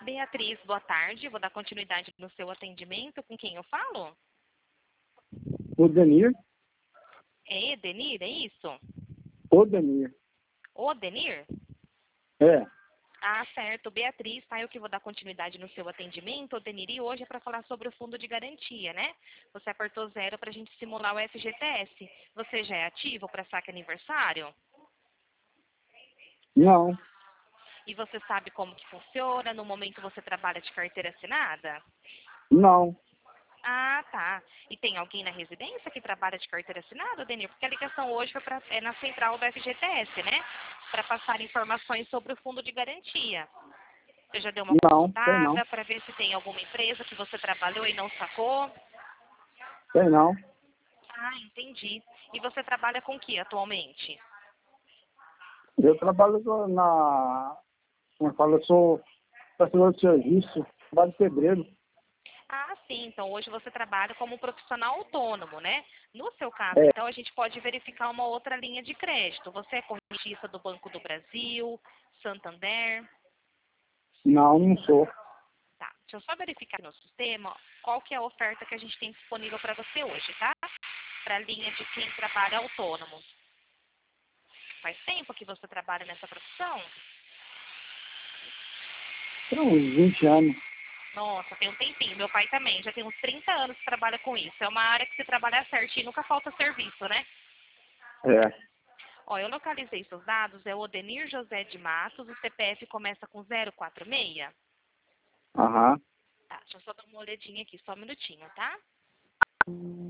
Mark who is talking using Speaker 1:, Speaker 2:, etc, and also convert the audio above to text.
Speaker 1: Beatriz, boa tarde. Vou dar continuidade no seu atendimento. Com quem eu falo?
Speaker 2: O Denir.
Speaker 1: É Edenir, é isso?
Speaker 2: O Denir.
Speaker 1: O Denir?
Speaker 2: É.
Speaker 1: Ah, certo. Beatriz, tá? Eu que vou dar continuidade no seu atendimento, Odenir, e hoje é para falar sobre o fundo de garantia, né? Você apertou 0 para a gente simular o FGTS. Você já é ativo para saque aniversário?
Speaker 2: Não.
Speaker 1: E você sabe como que funciona? No momento você trabalha de carteira assinada?
Speaker 2: Não.
Speaker 1: Ah, tá. E tem alguém na residência que trabalha de carteira assinada, Odenir? Porque a ligação hoje foi é na central do FGTS, né? Para passar informações sobre o fundo de garantia. Você já deu uma
Speaker 2: Não, tem não.
Speaker 1: consultada para ver se tem alguma empresa que você trabalhou e não sacou?
Speaker 2: Tem não.
Speaker 1: Ah, entendi. E você trabalha com o que atualmente?
Speaker 2: Eu trabalho como eu falo, eu sou prestador de serviço, trabalho de pedreiro.
Speaker 1: Ah, sim. Então hoje você trabalha como um profissional autônomo, né? No seu caso,
Speaker 2: É.
Speaker 1: então, a gente pode verificar uma outra linha de crédito. Você é correntista do Banco do Brasil, Santander?
Speaker 2: Não, não sou.
Speaker 1: Tá. Deixa eu só verificar no sistema qual que é a oferta que a gente tem disponível para você hoje, tá? Para a linha de quem trabalha autônomo. Faz tempo que você trabalha nessa profissão?
Speaker 2: Tem uns 20 anos.
Speaker 1: Nossa, tem um tempinho. Meu pai também. Já tem uns 30 anos que trabalha com isso. É uma área que se trabalha certinho, nunca falta serviço, né?
Speaker 2: É.
Speaker 1: Ó, eu localizei seus dados. É o Odenir José de Matos. O CPF começa com 046.
Speaker 2: Aham.
Speaker 1: Tá, deixa eu só dar uma olhadinha aqui. Só um minutinho, tá?